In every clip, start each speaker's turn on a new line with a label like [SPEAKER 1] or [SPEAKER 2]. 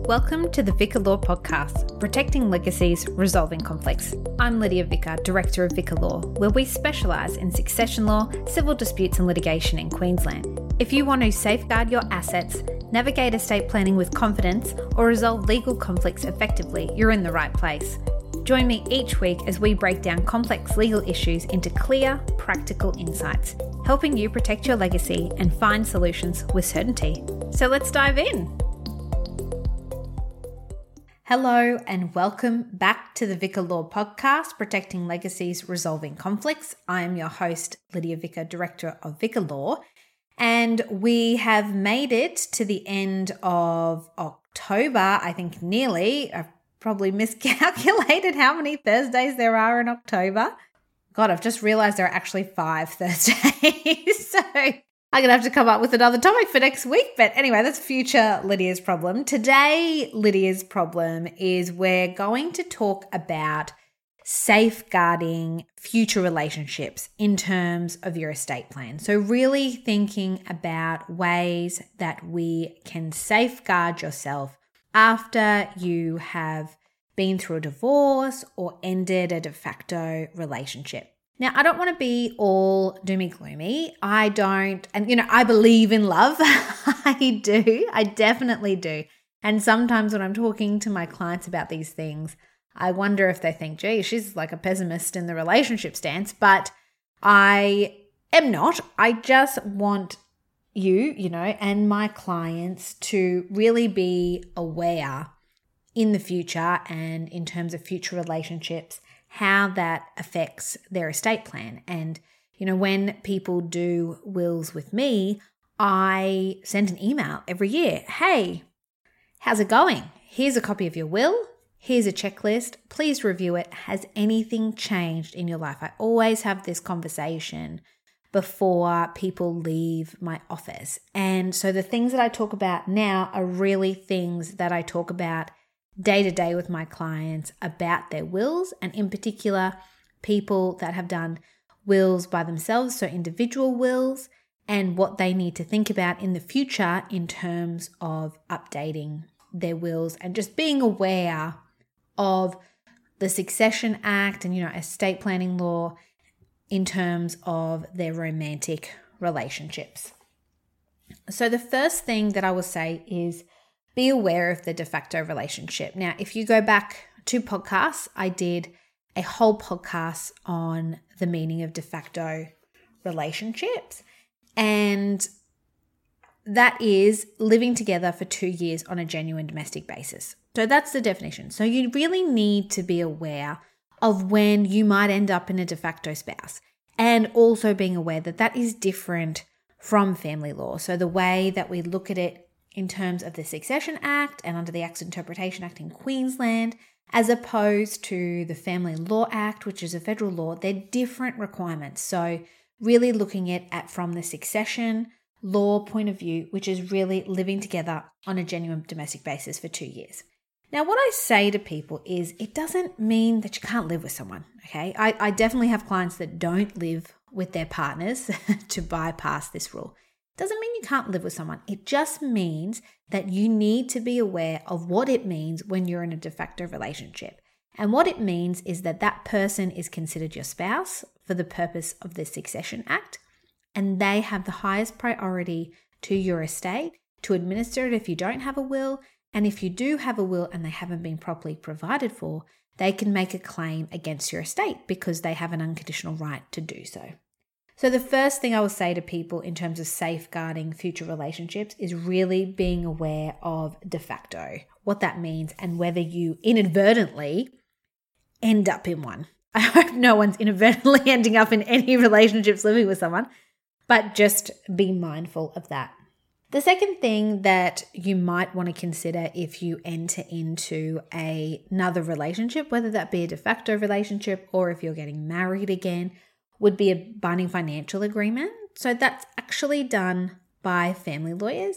[SPEAKER 1] Welcome to the Vicar Law Podcast, Protecting Legacies, Resolving Conflicts. I'm Lydia Vicar, Director of Vicar Law, where we specialise in succession law, civil disputes and litigation in Queensland. If you want to safeguard your assets, navigate estate planning with confidence, or resolve legal conflicts effectively, you're in the right place. Join me each week as we break down complex legal issues into clear, practical insights, helping you protect your legacy and find solutions with certainty. So let's dive in. Hello and welcome back to the Vicar Law Podcast, Protecting Legacies, Resolving Conflicts. I am your host, Lydia Vicar, Director of Vicar Law, and we have made it to the end of October, I think nearly. I've probably miscalculated how many Thursdays there are in October. God, I've just realised there are actually 5 Thursdays, so I'm going to have to come up with another topic for next week. But anyway, that's future Lydia's problem. Today, Lydia's problem is we're going to talk about safeguarding future relationships in terms of your estate plan. So really thinking about ways that we can safeguard yourself after you have been through a divorce or ended a de facto relationship. Now, I don't want to be all doomy gloomy. I believe in love. I do. I definitely do. And sometimes when I'm talking to my clients about these things, I wonder if they think, gee, she's like a pessimist in the relationship stance, but I am not. I just want you and my clients to really be aware in the future and in terms of future relationships, how that affects their estate plan. And, when people do wills with me, I send an email every year. Hey, how's it going? Here's a copy of your will. Here's a checklist. Please review it. Has anything changed in your life? I always have this conversation before people leave my office. And so the things that I talk about now are really things that I talk about day to day with my clients about their wills, and in particular, people that have done wills by themselves, so individual wills, and what they need to think about in the future in terms of updating their wills and just being aware of the Succession Act and, estate planning law in terms of their romantic relationships. So the first thing that I will say is be aware of the de facto relationship. Now, if you go back 2 podcasts, I did a whole podcast on the meaning of de facto relationships, and that is living together for 2 years on a genuine domestic basis. So that's the definition. So you really need to be aware of when you might end up in a de facto spouse, and also being aware that that is different from family law. So the way that we look at it in terms of the Succession Act and under the Acts Interpretation Act in Queensland, as opposed to the Family Law Act, which is a federal law, they're different requirements. So really looking at from the succession law point of view, which is really living together on a genuine domestic basis for 2 years. Now, what I say to people is it doesn't mean that you can't live with someone, okay? I definitely have clients that don't live with their partners to bypass this rule. Doesn't mean you can't live with someone. It just means that you need to be aware of what it means when you're in a de facto relationship. And what it means is that that person is considered your spouse for the purpose of the Succession Act, and they have the highest priority to your estate to administer it if you don't have a will. And if you do have a will and they haven't been properly provided for, they can make a claim against your estate because they have an unconditional right to do so. So the first thing I will say to people in terms of safeguarding future relationships is really being aware of de facto, what that means, and whether you inadvertently end up in one. I hope no one's inadvertently ending up in any relationships living with someone, but just be mindful of that. The second thing that you might want to consider if you enter into another relationship, whether that be a de facto relationship or if you're getting married again, would be a binding financial agreement. So that's actually done by family lawyers,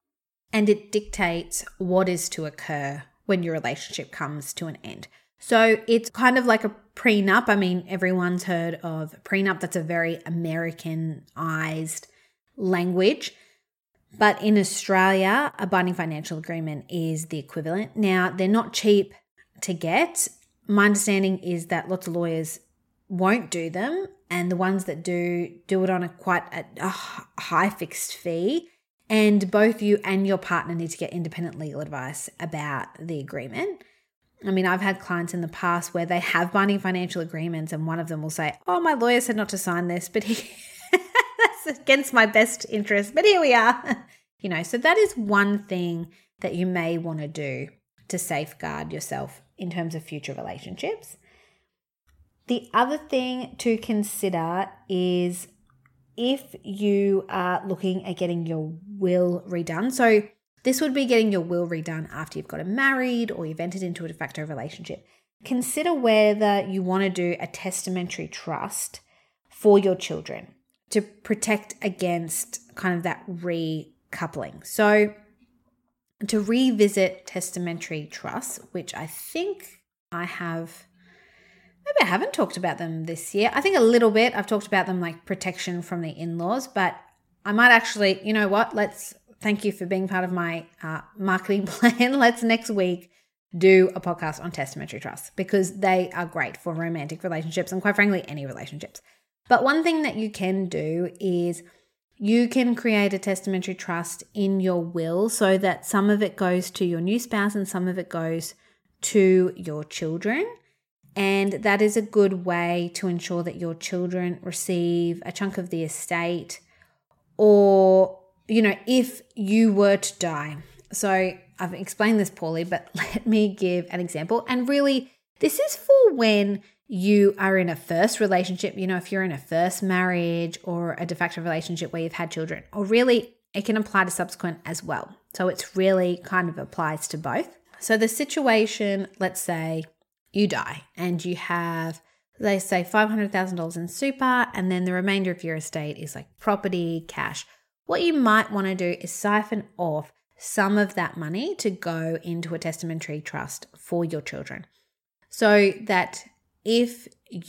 [SPEAKER 1] and it dictates what is to occur when your relationship comes to an end. So it's kind of like a prenup. I mean, everyone's heard of prenup. That's a very Americanized language. But in Australia, a binding financial agreement is the equivalent. Now, they're not cheap to get. My understanding is that lots of lawyers won't do them, and the ones that do it on a high fixed fee. And both you and your partner need to get independent legal advice about the agreement. I mean, I've had clients in the past where they have binding financial agreements and one of them will say, oh, my lawyer said not to sign this, but that's against my best interest, but here we are. So that is one thing that you may want to do to safeguard yourself in terms of future relationships. The other thing to consider is if you are looking at getting your will redone. So this would be getting your will redone after you've gotten married or you've entered into a de facto relationship. Consider whether you want to do a testamentary trust for your children to protect against kind of that recoupling. So to revisit testamentary trusts, which I think I haven't talked about them this year. I think a little bit. I've talked about them like protection from the in-laws, but I might actually, thank you for being part of my marketing plan. Let's next week do a podcast on testamentary trusts because they are great for romantic relationships and quite frankly, any relationships. But one thing that you can do is you can create a testamentary trust in your will so that some of it goes to your new spouse and some of it goes to your children. And that is a good way to ensure that your children receive a chunk of the estate or, if you were to die. So I've explained this poorly, but let me give an example. And really, this is for when you are in a first relationship, if you're in a first marriage or a de facto relationship where you've had children, or really it can apply to subsequent as well. So it's really kind of applies to both. So the situation, let's say you die and you have, they say $500,000 in super, and then the remainder of your estate is like property, cash. What you might want to do is siphon off some of that money to go into a testamentary trust for your children so that if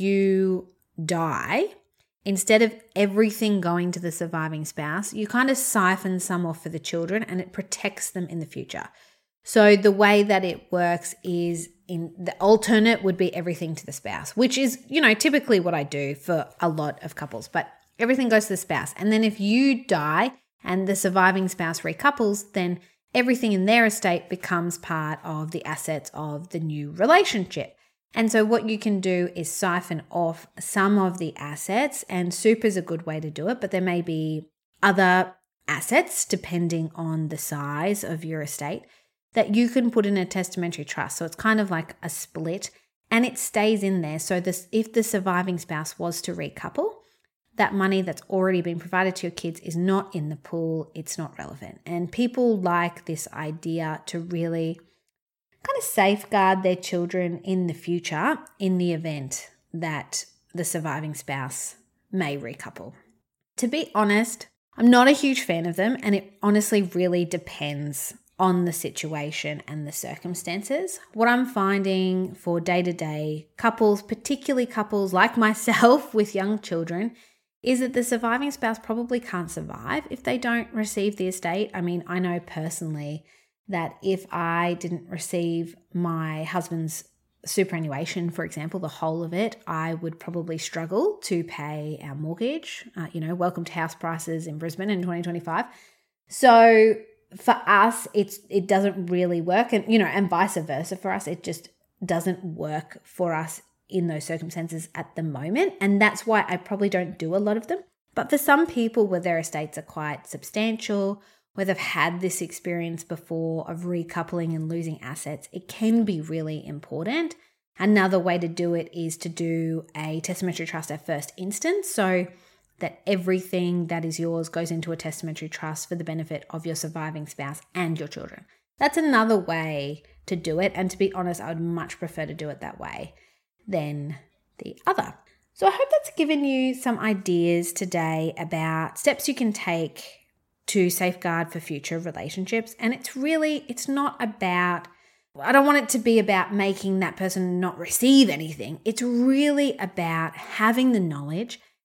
[SPEAKER 1] you die, instead of everything going to the surviving spouse, you kind of siphon some off for the children and it protects them in the future. So the way that it works is in the alternate would be everything to the spouse, which is, typically what I do for a lot of couples, but everything goes to the spouse. And then if you die and the surviving spouse recouples, then everything in their estate becomes part of the assets of the new relationship. And so what you can do is siphon off some of the assets, and super is a good way to do it, but there may be other assets depending on the size of your estate that you can put in a testamentary trust. So it's kind of like a split and it stays in there. So if the surviving spouse was to recouple, that money that's already been provided to your kids is not in the pool. It's not relevant. And people like this idea to really kind of safeguard their children in the future in the event that the surviving spouse may recouple. To be honest, I'm not a huge fan of them, and it honestly really depends on the situation and the circumstances. What I'm finding for day-to-day couples, particularly couples like myself with young children, is that the surviving spouse probably can't survive if they don't receive the estate. I mean, I know personally that if I didn't receive my husband's superannuation, for example, the whole of it, I would probably struggle to pay our mortgage. Welcome to house prices in Brisbane in 2025. So for us, it doesn't really work, and vice versa for us, it just doesn't work for us in those circumstances at the moment. And that's why I probably don't do a lot of them. But for some people where their estates are quite substantial, where they've had this experience before of recoupling and losing assets, it can be really important. Another way to do it is to do a testamentary trust at first instance, so that everything that is yours goes into a testamentary trust for the benefit of your surviving spouse and your children. That's another way to do it. And to be honest, I would much prefer to do it that way than the other. So I hope that's given you some ideas today about steps you can take to safeguard for future relationships. And it's not about, I don't want it to be about making that person not receive anything. It's really about having the knowledge,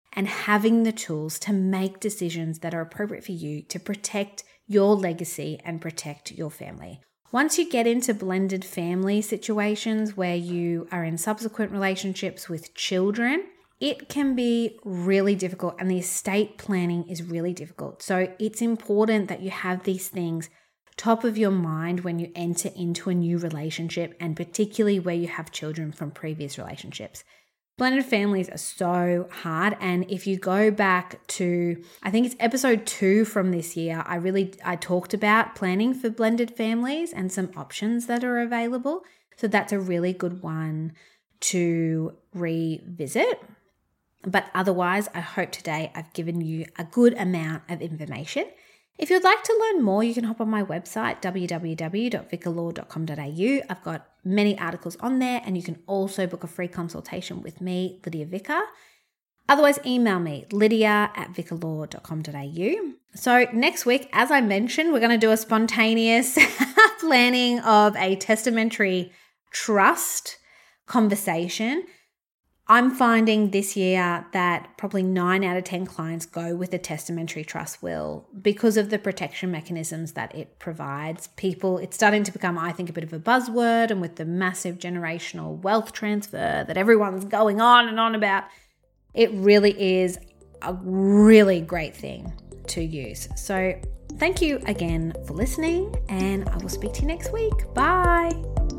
[SPEAKER 1] and having the tools to make decisions that are appropriate for you to protect your legacy and protect your family. Once you get into blended family situations where you are in subsequent relationships with children, it can be really difficult, and the estate planning is really difficult. So it's important that you have these things top of your mind when you enter into a new relationship, and particularly where you have children from previous relationships. Blended families are so hard, and if you go back to, I think it's episode 2 from this year, I talked about planning for blended families and some options that are available. So that's a really good one to revisit. But otherwise, I hope today I've given you a good amount of information. If you'd like to learn more, you can hop on my website, www.vicarlaw.com.au. I've got many articles on there, and you can also book a free consultation with me, Lydia Vicar. Otherwise, email me, lydia@vicarlaw.com.au. So next week, as I mentioned, we're going to do a spontaneous planning of a testamentary trust conversation. I'm finding this year that probably 9 out of 10 clients go with a testamentary trust will because of the protection mechanisms that it provides. It's starting to become, I think, a bit of a buzzword, and with the massive generational wealth transfer that everyone's going on and on about, it really is a really great thing to use. So thank you again for listening, and I will speak to you next week. Bye.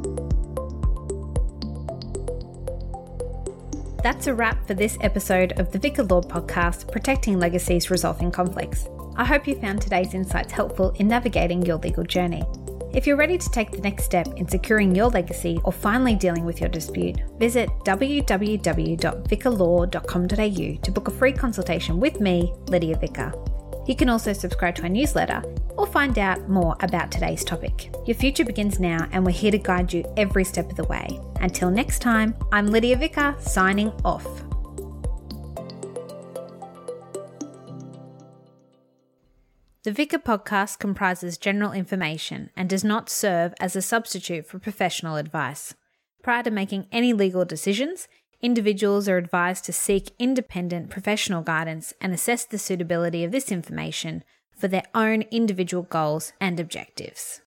[SPEAKER 1] That's a wrap for this episode of the Vicar Law podcast, Protecting Legacies, Resolving Conflicts. I hope you found today's insights helpful in navigating your legal journey. If you're ready to take the next step in securing your legacy or finally dealing with your dispute, visit www.vicarlaw.com.au to book a free consultation with me, Lydia Vicar. You can also subscribe to our newsletter or find out more about today's topic. Your future begins now, and we're here to guide you every step of the way. Until next time, I'm Lydia Vicar, signing off. The Vicar podcast comprises general information and does not serve as a substitute for professional advice. Prior to making any legal decisions, individuals are advised to seek independent professional guidance and assess the suitability of this information for their own individual goals and objectives.